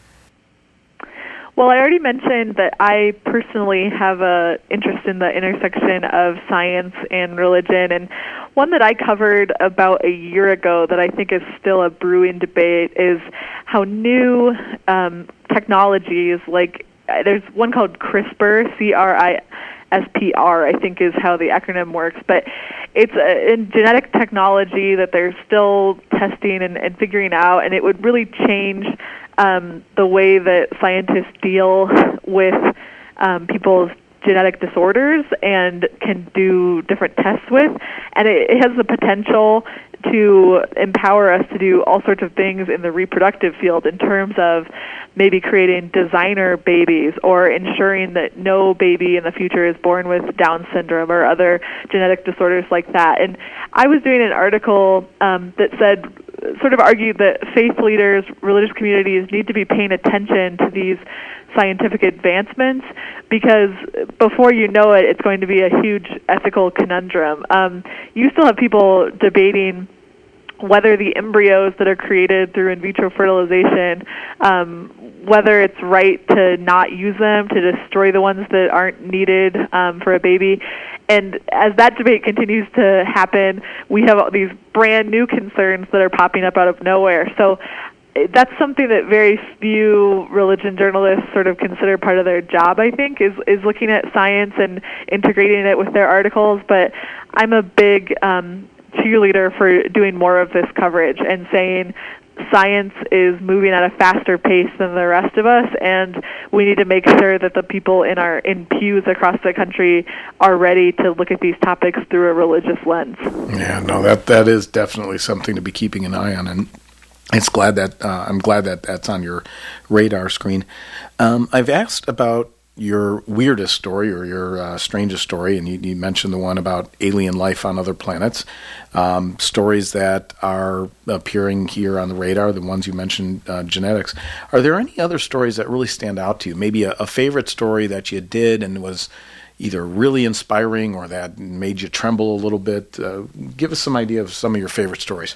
Well, I already mentioned that I personally have a interest in the intersection of science and religion, and one that I covered about a year ago that I think is still a brewing debate is how new um, technologies, like there's one called CRISPR, C R I S P R, I think is how the acronym works, but it's a, a genetic technology that they're still testing and, and figuring out, and it would really change Um, the way that scientists deal with um, people's genetic disorders and can do different tests with. And it, it has the potential to empower us to do all sorts of things in the reproductive field in terms of maybe creating designer babies or ensuring that no baby in the future is born with Down syndrome or other genetic disorders like that. And I was doing an article um, that said, sort of argued that faith leaders, religious communities need to be paying attention to these scientific advancements because before you know it, it's going to be a huge ethical conundrum. Um, you still have people debating whether the embryos that are created through in vitro fertilization, um, whether it's right to not use them, to destroy the ones that aren't needed um, for a baby. And as that debate continues to happen, we have all these brand new concerns that are popping up out of nowhere. So that's something that very few religion journalists sort of consider part of their job, I think, is, is looking at science and integrating it with their articles. But I'm a big um, cheerleader for doing more of this coverage and saying science is moving at a faster pace than the rest of us, and we need to make sure that the people in our in pews across the country are ready to look at these topics through a religious lens. Yeah, no, that that is definitely something to be keeping an eye on, and it's glad that uh, I'm glad that that's on your radar screen. Um, I've asked about your weirdest story or your uh, strangest story, and you, you mentioned the one about alien life on other planets. Um, stories that are appearing here on the radar, the ones you mentioned, uh, genetics. Are there any other stories that really stand out to you? Maybe a, a favorite story that you did and was either really inspiring or that made you tremble a little bit? Uh, give us some idea of some of your favorite stories.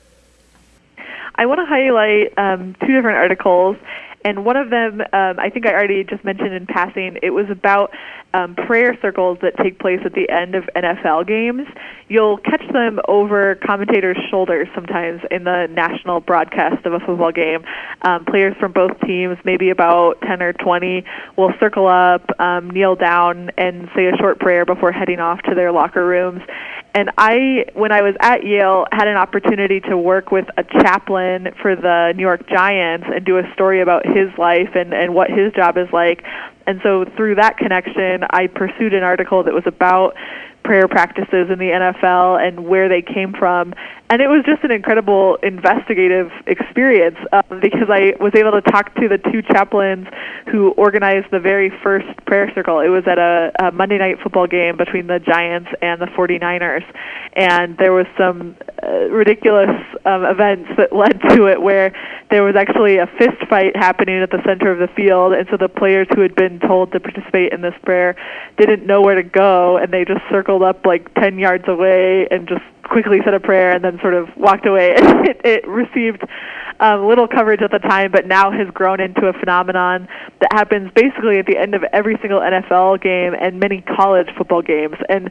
I want to highlight um, two different articles. And one of them, um, I think I already just mentioned in passing, it was about um, prayer circles that take place at the end of N F L games. You'll catch them over commentators' shoulders sometimes in the national broadcast of a football game. Um, players from both teams, maybe about ten or twenty, will circle up, um, kneel down, and say a short prayer before heading off to their locker rooms. And I, when I was at Yale, had an opportunity to work with a chaplain for the New York Giants and do a story about his life and, and what his job is like. And so through that connection, I pursued an article that was about prayer practices in the N F L and where they came from. And it was just an incredible investigative experience um, because I was able to talk to the two chaplains who organized the very first prayer circle. It was at a, a Monday night football game between the Giants and the forty-niners. And there was some uh, ridiculous um, events that led to it where there was actually a fist fight happening at the center of the field. And so the players who had been told to participate in this prayer didn't know where to go, and they just circled up like ten yards away and just quickly said a prayer and then sort of walked away. it, it received um, little coverage at the time, but now has grown into a phenomenon that happens basically at the end of every single N F L game and many college football games. And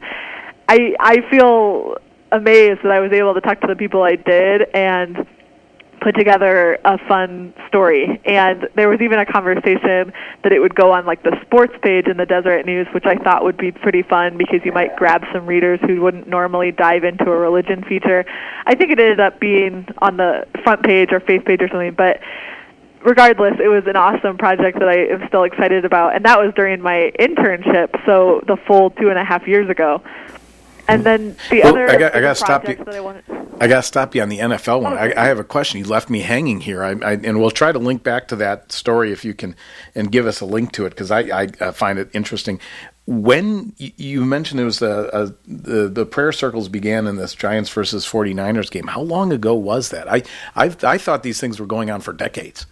I I feel amazed that I was able to talk to the people I did and put together a fun story. And there was even a conversation that it would go on like the sports page in the Deseret News, which I thought would be pretty fun because you might grab some readers who wouldn't normally dive into a religion feature. I think it ended up being on the front page or faith page or something, but regardless, it was an awesome project that I am still excited about. And that was during my internship, so the full two and a half years ago. And then the well, other I got, I got to stop you. that I wanted. I got to stop you on the N F L one. Okay. I, I have a question. You left me hanging here, I, I, and we'll try to link back to that story if you can, and give us a link to it because I, I, I find it interesting. When you, you mentioned it was a, a, the the prayer circles began in this Giants versus forty-niners game. How long ago was that? I I, I thought these things were going on for decades.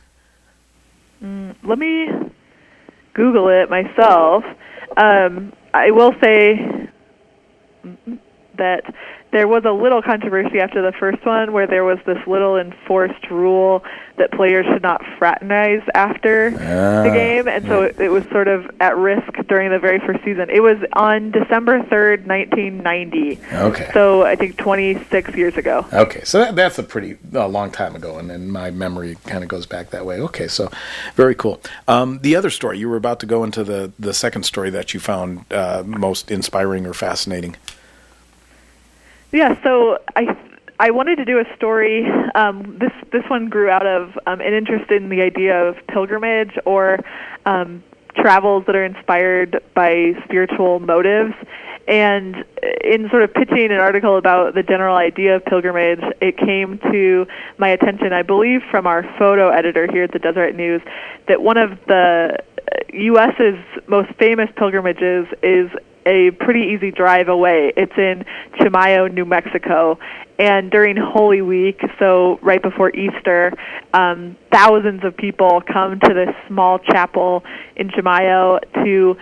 Mm, let me Google it myself. Um, I will say that there was a little controversy after the first one where there was this little enforced rule that players should not fraternize after uh, the game, and so it, it was sort of at risk during the very first season. It was on December third, nineteen ninety. Okay. So I think twenty-six years ago. Okay, so that, that's a pretty uh, long time ago, and, and my memory kind of goes back that way. Okay, so very cool. Um, the other story, you were about to go into the, the second story that you found uh, most inspiring or fascinating. Yeah, so I I wanted to do a story. Um, this this one grew out of um, an interest in the idea of pilgrimage or um, travels that are inspired by spiritual motives. And in sort of pitching an article about the general idea of pilgrimage, it came to my attention, I believe, from our photo editor here at the Deseret News, that one of the U S's most famous pilgrimages is a pretty easy drive away. It's in Chimayo, New Mexico. And during Holy Week, so right before Easter, um, thousands of people come to this small chapel in Chimayo to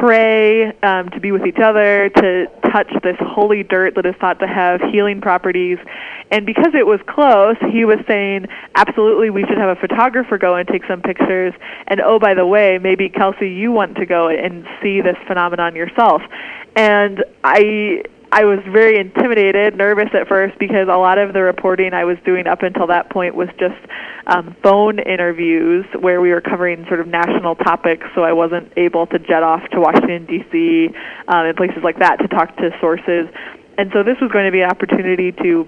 pray, um, to be with each other, to touch this holy dirt that is thought to have healing properties. And because it was close, he was saying, absolutely, we should have a photographer go and take some pictures. And oh, by the way, maybe, Kelsey, you want to go and see this phenomenon yourself. And I... I was very intimidated, nervous at first, because a lot of the reporting I was doing up until that point was just um, phone interviews where we were covering sort of national topics, so I wasn't able to jet off to Washington, D C, um, and places like that to talk to sources. And so this was going to be an opportunity to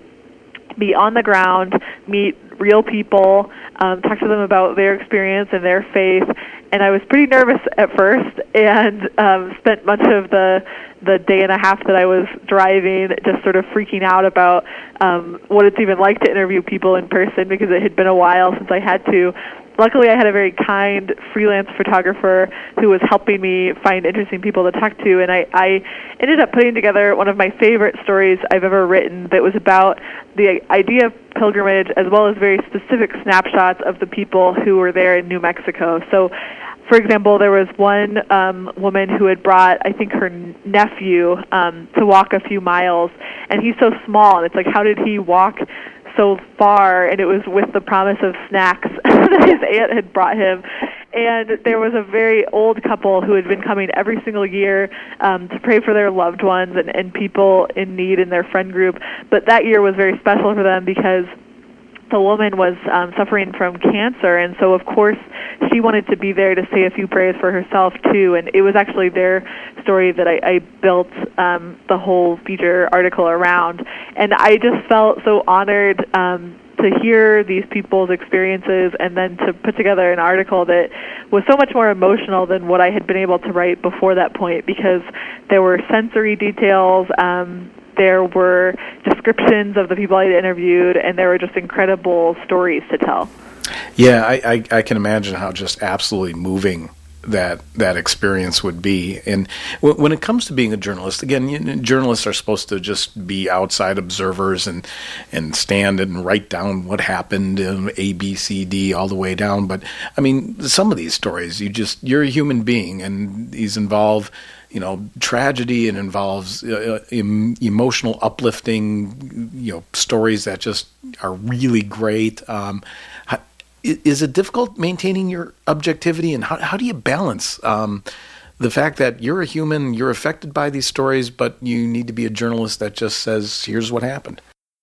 be on the ground, meet real people, um, talk to them about their experience and their faith. And I was pretty nervous at first, and um, spent much of the the day and a half that I was driving just sort of freaking out about um, what it's even like to interview people in person, because it had been a while since I had to. Luckily, I had a very kind freelance photographer who was helping me find interesting people to talk to, and I, I ended up putting together one of my favorite stories I've ever written that was about the idea of pilgrimage as well as very specific snapshots of the people who were there in New Mexico. So, for example, there was one um, woman who had brought, I think, her nephew um, to walk a few miles, and he's so small, and it's like, how did he walk so far? And it was with the promise of snacks that his aunt had brought him. and there was a very old couple who had been coming every single year um, to pray for their loved ones and, and people in need in their friend group. But that year was very special for them because the woman was um, suffering from cancer, and so of course she wanted to be there to say a few prayers for herself too. And it was actually their story that I, I built um, the whole feature article around. And I just felt so honored um, to hear these people's experiences and then to put together an article that was so much more emotional than what I had been able to write before that point, because there were sensory details, um, there were descriptions of the people I'd interviewed, and there were just incredible stories to tell. Yeah, I, I, I can imagine how just absolutely moving that that experience would be. And w- when it comes to being a journalist, again, you know, journalists are supposed to just be outside observers and and stand and write down what happened, um, A, B, C, D, all the way down. But I mean, some of these stories, you just you're a human being, and these involve, you know, tragedy, and involves uh, em- emotional, uplifting, you know, stories that just are really great. Um, how, Is it difficult maintaining your objectivity, and how how do you balance um, the fact that you're a human, you're affected by these stories, but you need to be a journalist that just says, here's what happened?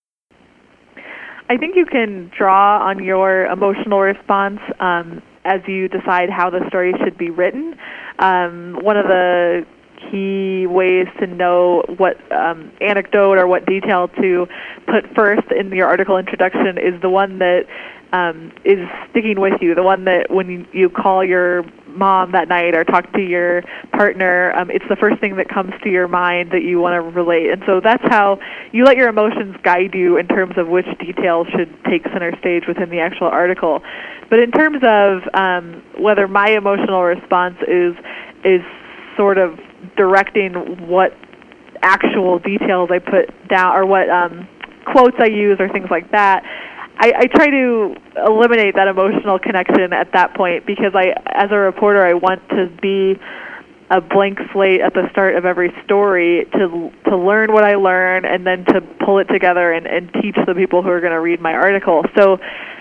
I think you can draw on your emotional response um, as you decide how the story should be written. Um, one of the key ways to know what um, anecdote or what detail to put first in your article introduction is the one that Um, is sticking with you, the one that when you, you call your mom that night or talk to your partner, um, it's the first thing that comes to your mind that you want to relate. And so that's how you let your emotions guide you in terms of which details should take center stage within the actual article. But in terms of um, whether my emotional response is is sort of directing what actual details I put down or what um, quotes I use or things like that, I, I try to eliminate that emotional connection at that point, because I, as a reporter, I want to be a blank slate at the start of every story to to learn what I learn and then to pull it together and, and teach the people who are going to read my article. So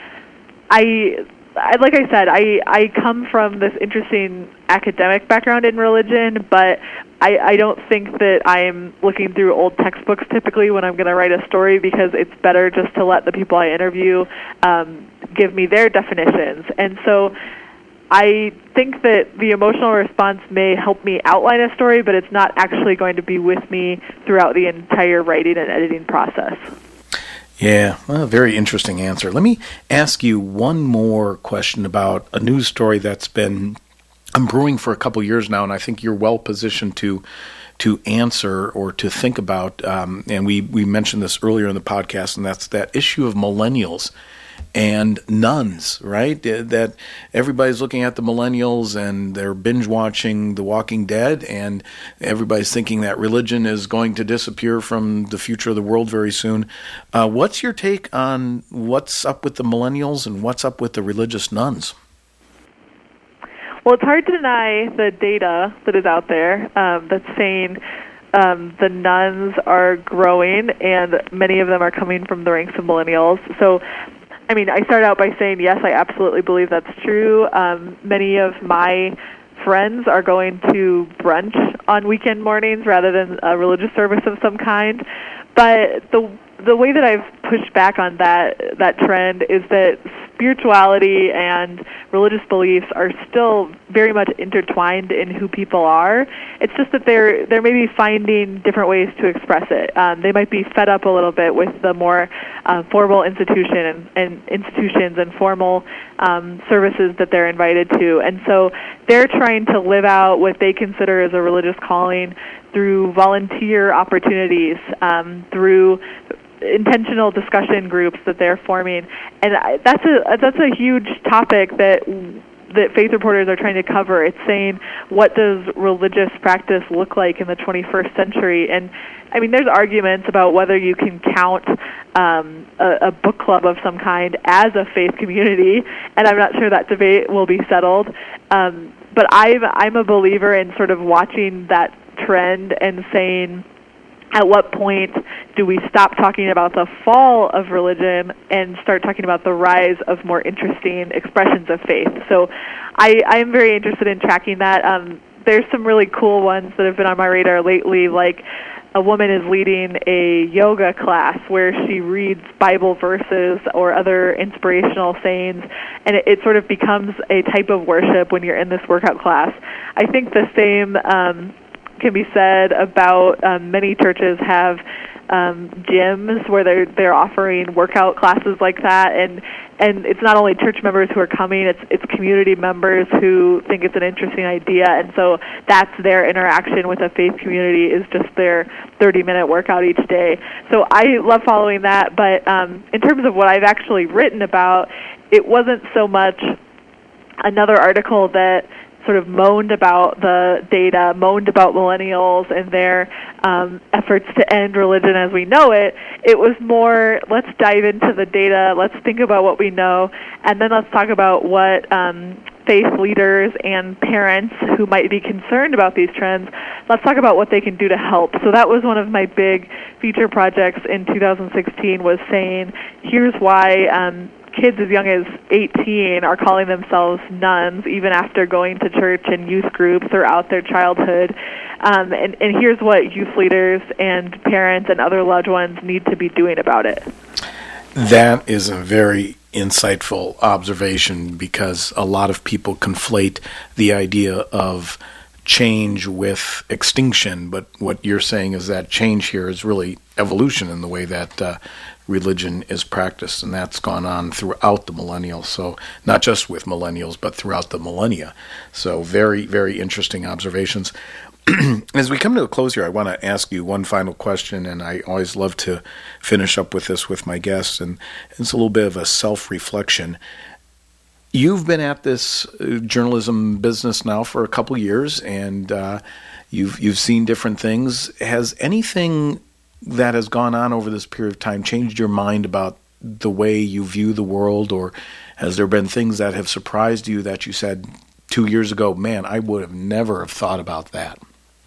I, I like I said, I, I come from this interesting academic background in religion, but I, I don't think that I'm looking through old textbooks typically when I'm going to write a story, because it's better just to let the people I interview um, give me their definitions. And so I think that the emotional response may help me outline a story, but it's not actually going to be with me throughout the entire writing and editing process. Yeah, well, very interesting answer. Let me ask you one more question about a news story that's been I'm brewing for a couple years now, and I think you're well positioned to to answer or to think about. Um, and we, we mentioned this earlier in the podcast, and that's that issue of millennials and nuns, right? That everybody's looking at the millennials and they're binge watching The Walking Dead, and everybody's thinking that religion is going to disappear from the future of the world very soon. Uh, what's your take on what's up with the millennials and what's up with the religious nuns? Well, it's hard to deny the data that is out there um, that's saying um, the nuns are growing, and many of them are coming from the ranks of millennials. So, I mean, I start out by saying, yes, I absolutely believe that's true. Um, many of my friends are going to brunch on weekend mornings rather than a religious service of some kind. But the the way that I've pushed back on that that trend is that spirituality and religious beliefs are still very much intertwined in who people are. It's just that they're they're maybe finding different ways to express it. Um, they might be fed up a little bit with the more uh, formal institution and, and institutions and formal um, services that they're invited to, and so they're trying to live out what they consider as a religious calling through volunteer opportunities, um, through intentional discussion groups that they're forming, and that's a that's a huge topic that that faith reporters are trying to cover. It's saying, what does religious practice look like in the twenty-first century? And I mean, there's arguments about whether you can count um, a, a book club of some kind as a faith community, and I'm not sure that debate will be settled. Um, but I'm I'm a believer in sort of watching that trend and saying, at what point do we stop talking about the fall of religion and start talking about the rise of more interesting expressions of faith? So I, I am very interested in tracking that. Um, there's some really cool ones that have been on my radar lately, like a woman is leading a yoga class where she reads Bible verses or other inspirational sayings, and it, it sort of becomes a type of worship when you're in this workout class. I think the same um, can be said about um, many churches have um, gyms where they're they're offering workout classes like that, and and it's not only church members who are coming, it's it's community members who think it's an interesting idea, and so that's their interaction with a faith community, is just their thirty-minute workout each day. So I love following that, but um, in terms of what I've actually written about, it wasn't so much another article that sort of moaned about the data, moaned about millennials and their um, efforts to end religion as we know it. It was more, let's dive into the data, let's think about what we know, and then let's talk about what um, faith leaders and parents who might be concerned about these trends, let's talk about what they can do to help. So that was one of my big feature projects in two thousand sixteen, was saying, here's why um, kids as young as eighteen are calling themselves nuns even after going to church and youth groups throughout their childhood. Um, and, and here's what youth leaders and parents and other loved ones need to be doing about it. That is a very insightful observation, because a lot of people conflate the idea of change with extinction, but what you're saying is that change here is really evolution in the way that uh, religion is practiced, and that's gone on throughout the millennials, so not just with millennials, but throughout the millennia. So very, very interesting observations. As we come to a close here, I want to ask you one final question, and I always love to finish up with this with my guests, and it's a little bit of a self-reflection. You've been at this journalism business now for a couple years, and uh, you've you've seen different things. Has anything that has gone on over this period of time changed your mind about the way you view the world, or has there been things that have surprised you that you said two years ago, man, I would have never have thought about that?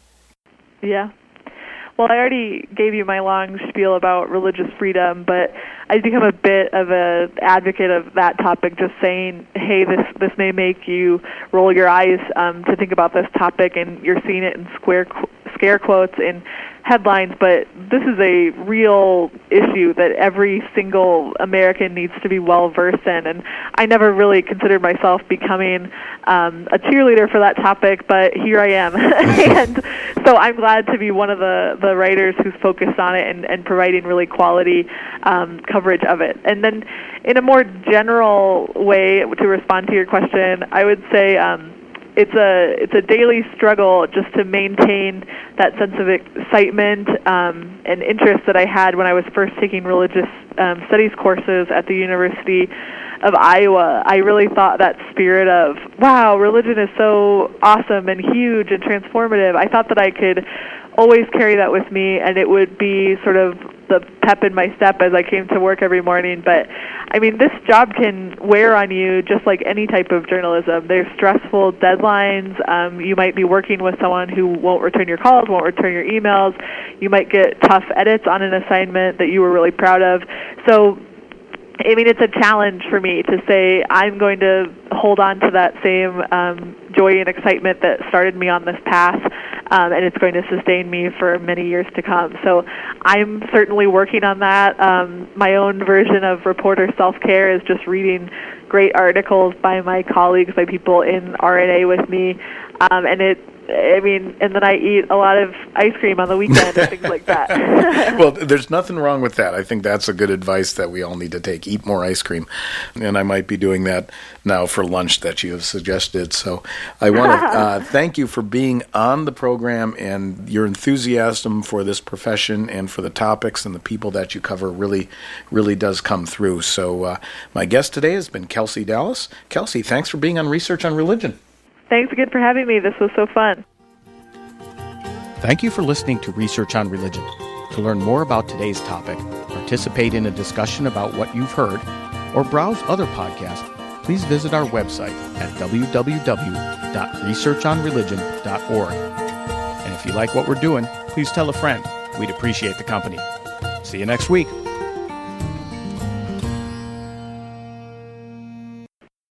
Yeah. Well, I already gave you my long spiel about religious freedom, but I've become a bit of an advocate of that topic, just saying, hey, this this may make you roll your eyes um, to think about this topic, and you're seeing it in square qu- scare quotes in headlines, but this is a real issue that every single American needs to be well-versed in, and I never really considered myself becoming um, a cheerleader for that topic, but here I am. And so I'm glad to be one of the, the writers who's focused on it and, and providing really quality um, coverage of it. And then in a more general way, to respond to your question, I would say um, It's a it's a daily struggle just to maintain that sense of excitement um, and interest that I had when I was first taking religious um, studies courses at the University of Iowa. I really thought that spirit of, wow, religion is so awesome and huge and transformative. I thought that I could always carry that with me, and it would be sort of the pep in my step as I came to work every morning. But, I mean, this job can wear on you just like any type of journalism. There's stressful deadlines. Um, you might be working with someone who won't return your calls, won't return your emails. You might get tough edits on an assignment that you were really proud of. So, I mean, it's a challenge for me to say I'm going to hold on to that same um, joy and excitement that started me on this path, um, and it's going to sustain me for many years to come. So I'm certainly working on that. Um, my own version of reporter self-care is just reading great articles by my colleagues, by people in R N A with me, um, and it I mean, and then I eat a lot of ice cream on the weekend and things like that. Well, there's nothing wrong with that. I think that's a good advice that we all need to take. Eat more ice cream. And I might be doing that now for lunch that you have suggested. So I want to uh, thank you for being on the program, and your enthusiasm for this profession and for the topics and the people that you cover really, really does come through. So uh, my guest today has been Kelsey Dallas. Kelsey, thanks for being on Research on Religion. Thanks again for having me. This was so fun. Thank you for listening to Research on Religion. To learn more about today's topic, participate in a discussion about what you've heard, or browse other podcasts, please visit our website at w w w dot research on religion dot org. And if you like what we're doing, please tell a friend. we'd appreciate the company. See you next week.